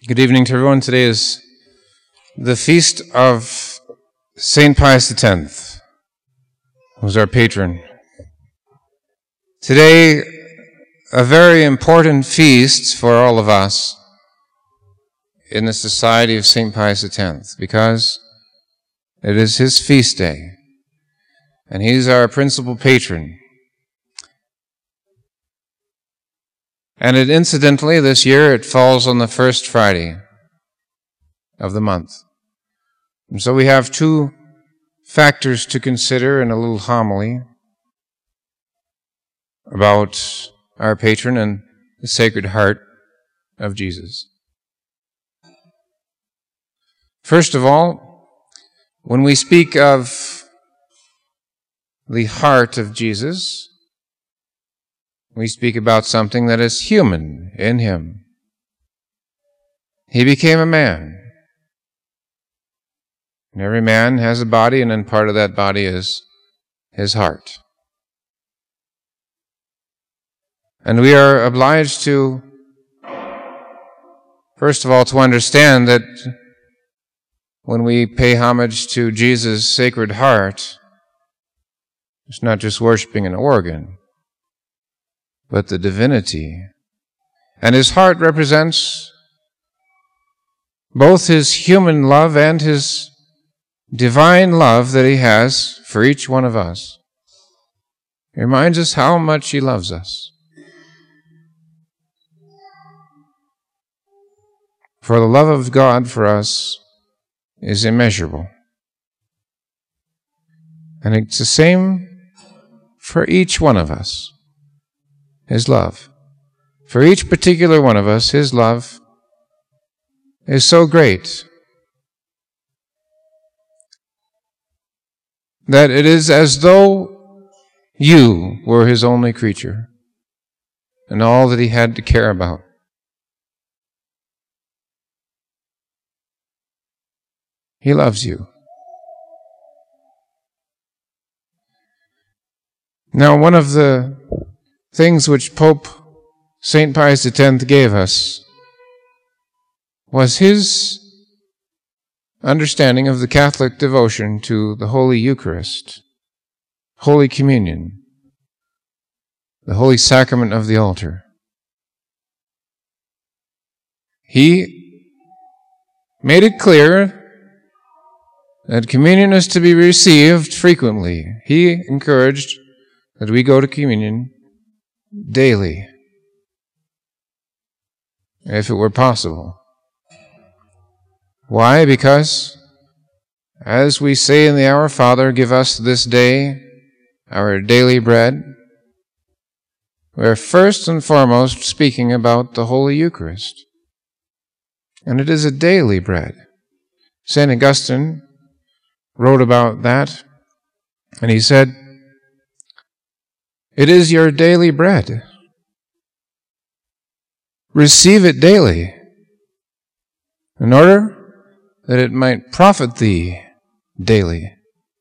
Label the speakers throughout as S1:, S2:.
S1: Good evening to everyone. Today is the feast of St. Pius X, who's our patron. Today, a very important feast for all of us in the Society of St. Pius X, because it is his feast day, and he's our principal patron. And incidentally, this year it falls on the first Friday of the month. And so we have two factors to consider in a little homily about our patron and the Sacred Heart of Jesus. First of all, when we speak of the heart of Jesus, we speak about something that is human in him. He became a man. And every man has a body, and then part of that body is his heart. And we are obliged to, first of all, to understand that when we pay homage to Jesus' Sacred Heart, it's not just worshiping an organ, but the divinity. And his heart represents both his human love and his divine love that he has for each one of us. He reminds us how much he loves us. For the love of God for us is immeasurable. And it's the same for each one of us. His love. For each particular one of us, his love is so great that it is as though you were his only creature and all that he had to care about. He loves you. Now, one of the things which Pope St. Pius X gave us was his understanding of the Catholic devotion to the Holy Eucharist, Holy Communion, the Holy Sacrament of the altar. He made it clear that communion is to be received frequently. He encouraged that we go to communion daily, if it were possible. Why? Because, as we say in the Our Father, give us this day our daily bread, we're first and foremost speaking about the Holy Eucharist. And it is a daily bread. St. Augustine wrote about that, and he said, "It is your daily bread. Receive it daily, in order that it might profit thee daily.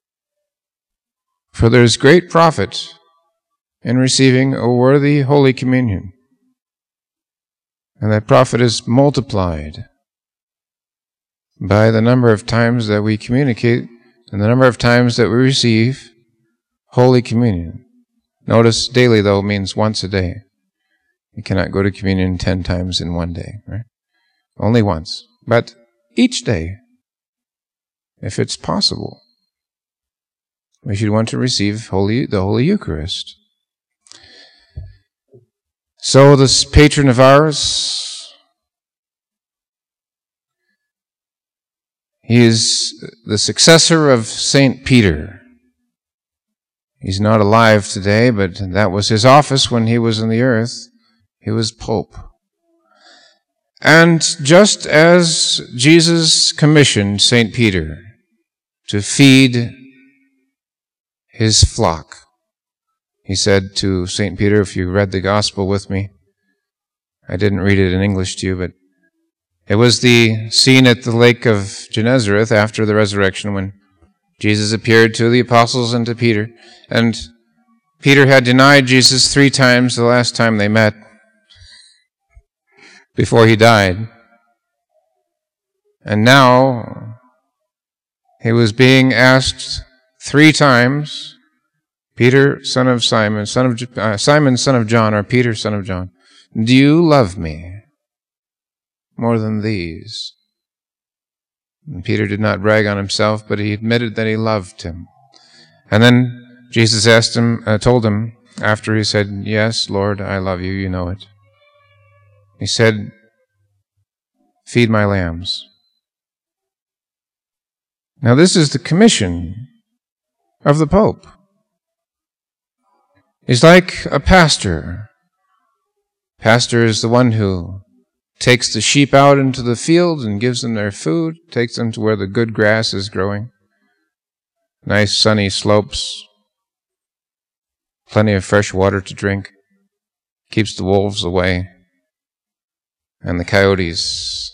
S1: For there is great profit in receiving a worthy Holy Communion, and that profit is multiplied by the number of times that we communicate and the number of times that we receive Holy Communion." Notice daily, though, means once a day. You cannot go to communion 10 times in one day, right? Only once. But each day, if it's possible, we should want to receive the Holy Eucharist. So this patron of ours, he is the successor of St. Peter. He's not alive today, but that was his office when he was on the earth. He was Pope. And just as Jesus commissioned St. Peter to feed his flock, he said to St. Peter, if you read the Gospel with me, I didn't read it in English to you, but it was the scene at the lake of Gennesaret after the resurrection when Jesus appeared to the apostles and to Peter, and Peter had denied Jesus 3 times the last time they met before he died. And now he was being asked 3 times, Peter, son of Simon, Simon, son of John, or Peter, son of John, do you love me more than these? And Peter did not brag on himself, but he admitted that he loved him. And then Jesus told him, after he said, yes, Lord, I love you, you know it. He said, feed my lambs. Now this is the commission of the Pope. He's like a pastor. Pastor is the one who takes the sheep out into the field and gives them their food, takes them to where the good grass is growing. Nice sunny slopes, plenty of fresh water to drink, keeps the wolves away, and the coyotes.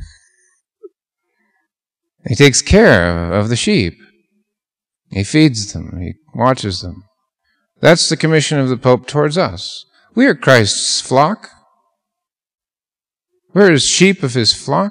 S1: He takes care of the sheep. He feeds them. He watches them. That's the commission of the Pope towards us. We are Christ's flock. We're his sheep of his flock.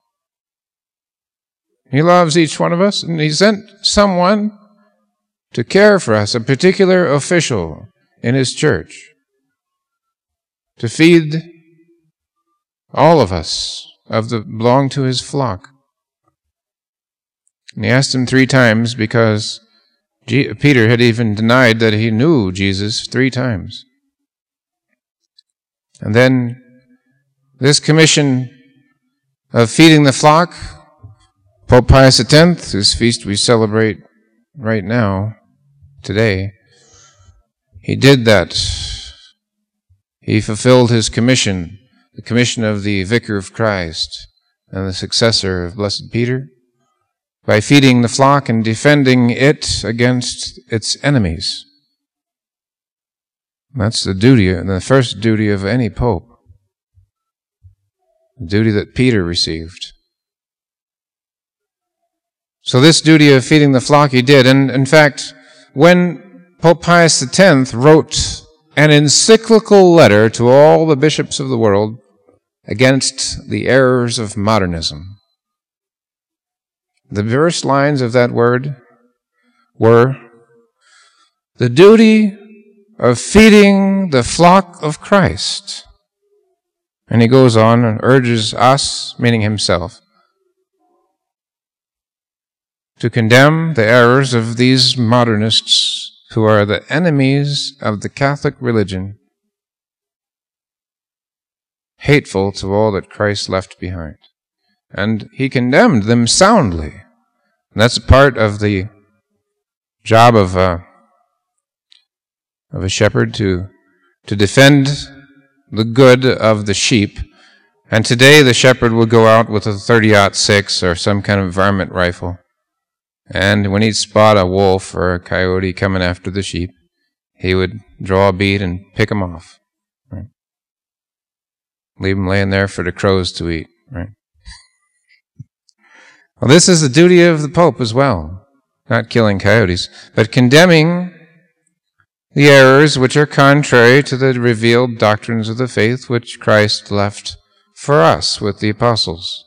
S1: He loves each one of us, and he sent someone to care for us, a particular official in his church, to feed all of us belong to his flock. And he asked him 3 times because Peter had even denied that he knew Jesus 3 times. And then this commission of feeding the flock, Pope Pius X, whose feast we celebrate right now, today, he did that. He fulfilled his commission, the commission of the Vicar of Christ and the successor of Blessed Peter, by feeding the flock and defending it against its enemies. That's the first duty of any pope, the duty that Peter received. So this duty of feeding the flock he did, and in fact, when Pope Pius X wrote an encyclical letter to all the bishops of the world against the errors of modernism, the first lines of that word were, the duty of feeding the flock of Christ. And he goes on and urges us, meaning himself, to condemn the errors of these modernists who are the enemies of the Catholic religion, hateful to all that Christ left behind. And he condemned them soundly. And that's a part of the job of a shepherd, to defend the good of the sheep. And today the shepherd would go out with a 30-06 or some kind of varmint rifle. And when he'd spot a wolf or a coyote coming after the sheep, he would draw a bead and pick them off. Right? Leave them laying there for the crows to eat. Right? Well, this is the duty of the Pope as well, not killing coyotes, but condemning the errors which are contrary to the revealed doctrines of the faith which Christ left for us with the apostles.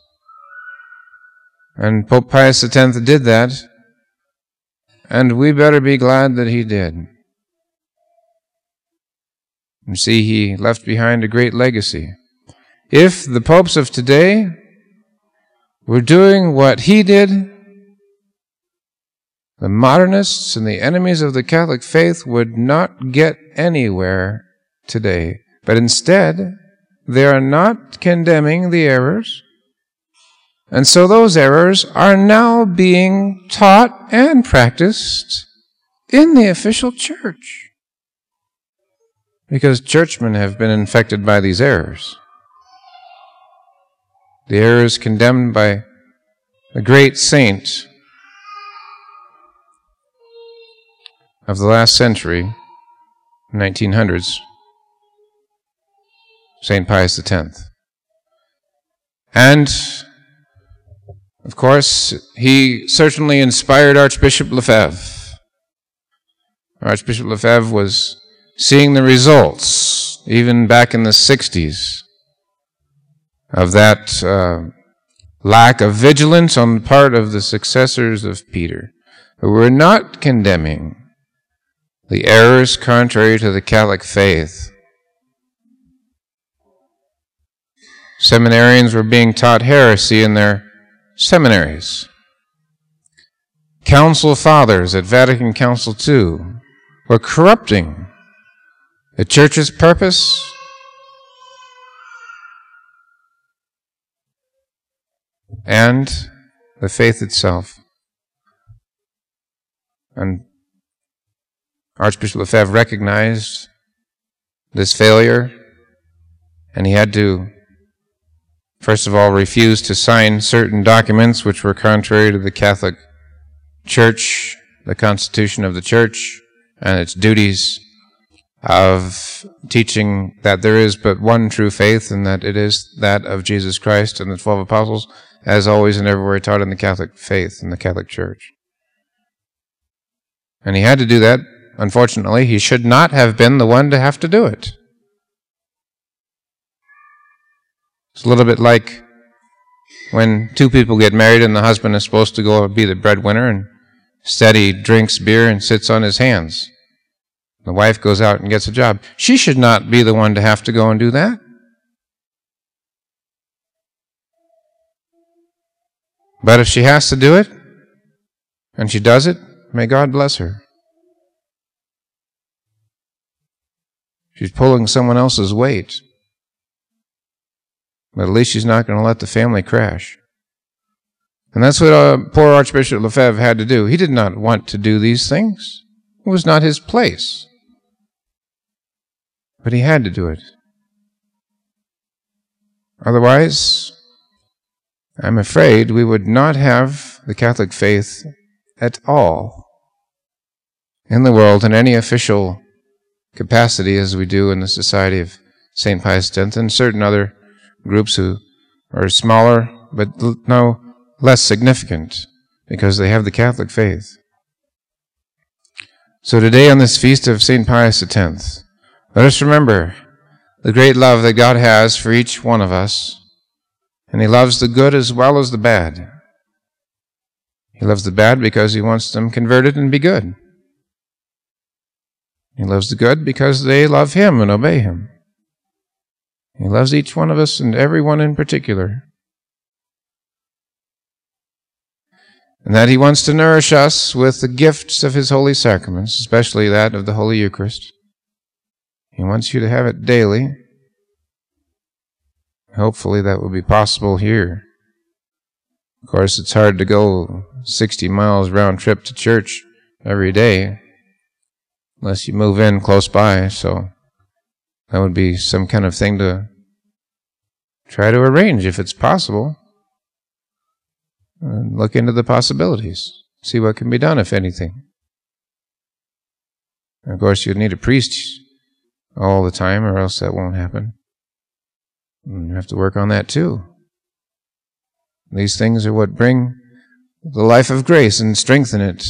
S1: And Pope Pius X did that, and we better be glad that he did. You see, he left behind a great legacy. If the popes of today were doing what he did, the modernists and the enemies of the Catholic faith would not get anywhere today. But instead, they are not condemning the errors. And so those errors are now being taught and practiced in the official church. Because churchmen have been infected by these errors. The errors condemned by a great saint of the last century, 1900s, St. Pius X. And, of course, he certainly inspired Archbishop Lefebvre. Archbishop Lefebvre was seeing the results, even back in the 60s, of that lack of vigilance on the part of the successors of Peter, who were not condemning the errors contrary to the Catholic faith. Seminarians were being taught heresy in their seminaries. Council fathers at Vatican Council II were corrupting the Church's purpose and the faith itself. And Archbishop Lefebvre recognized this failure, and he had to, first of all, refuse to sign certain documents which were contrary to the Catholic Church, the Constitution of the Church, and its duties of teaching that there is but one true faith, and that it is that of Jesus Christ and the 12 apostles, as always and everywhere taught in the Catholic faith, in the Catholic Church. And he had to do that. Unfortunately, he should not have been the one to have to do it. It's a little bit like when two people get married and the husband is supposed to go be the breadwinner, and instead he drinks beer and sits on his hands. The wife goes out and gets a job. She should not be the one to have to go and do that. But if she has to do it, and she does it, may God bless her. She's pulling someone else's weight. But at least she's not going to let the family crash. And that's what poor Archbishop Lefebvre had to do. He did not want to do these things. It was not his place. But he had to do it. Otherwise, I'm afraid we would not have the Catholic faith at all in the world in any official capacity as we do in the Society of St. Pius X and certain other groups who are smaller but no less significant because they have the Catholic faith. So today on this feast of St. Pius X, let us remember the great love that God has for each one of us, and He loves the good as well as the bad. He loves the bad because He wants them converted and be good. He loves the good because they love Him and obey Him. He loves each one of us and everyone in particular. And that He wants to nourish us with the gifts of His holy sacraments, especially that of the Holy Eucharist. He wants you to have it daily. Hopefully that will be possible here. Of course, it's hard to go 60 miles round trip to church every day unless you move in close by, so that would be some kind of thing to try to arrange if it's possible. And look into the possibilities. See what can be done, if anything. Of course, you'd need a priest all the time, or else that won't happen. And you have to work on that too. These things are what bring the life of grace and strengthen it.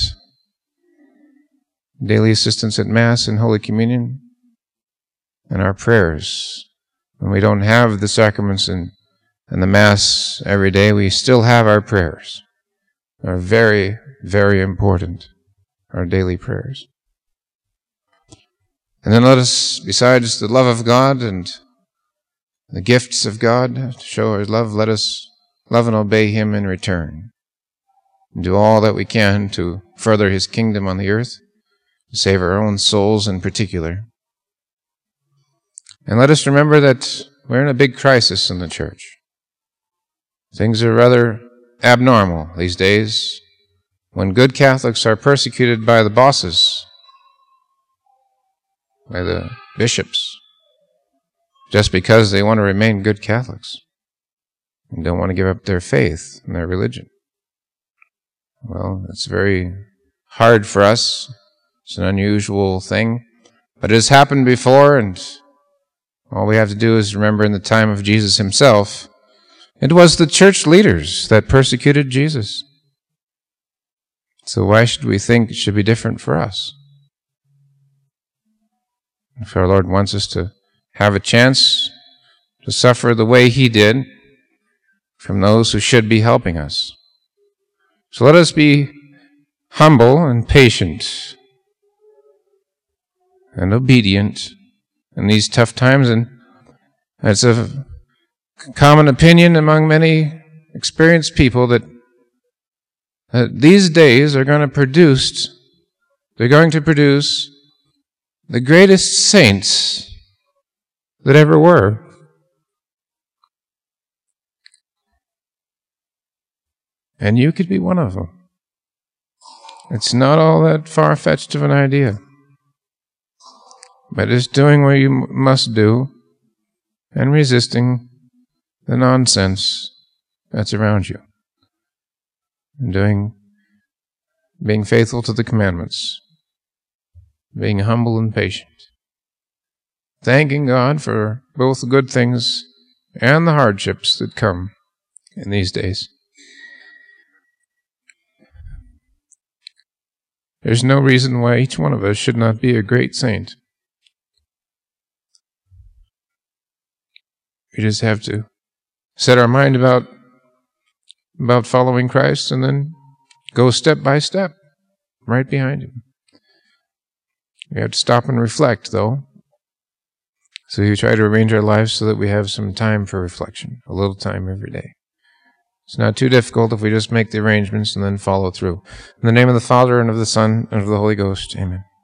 S1: Daily assistance at Mass and Holy Communion, and our prayers. When we don't have the sacraments and the Mass every day, we still have our prayers. They're very, very important, our daily prayers. And then let us, besides the love of God and the gifts of God to show our love, let us love and obey Him in return. And do all that we can to further His kingdom on the earth, to save our own souls in particular. And let us remember that we're in a big crisis in the Church. Things are rather abnormal these days when good Catholics are persecuted by the bosses, by the bishops, just because they want to remain good Catholics and don't want to give up their faith and their religion. Well, it's very hard for us. It's an unusual thing, but it has happened before, and all we have to do is remember in the time of Jesus Himself, it was the church leaders that persecuted Jesus. So why should we think it should be different for us? If our Lord wants us to have a chance to suffer the way He did from those who should be helping us. So let us be humble and patient and obedient in these tough times. And it's a common opinion among many experienced people that these days are going to produce the greatest saints that ever were. And you could be one of them. It's not all that far-fetched of an idea. But just doing what you must do and resisting the nonsense that's around you. And being faithful to the commandments. Being humble and patient. Thanking God for both the good things and the hardships that come in these days. There's no reason why each one of us should not be a great saint. We just have to set our mind about following Christ and then go step by step right behind Him. We have to stop and reflect, though. So we try to arrange our lives so that we have some time for reflection, a little time every day. It's not too difficult if we just make the arrangements and then follow through. In the name of the Father, and of the Son, and of the Holy Ghost, amen.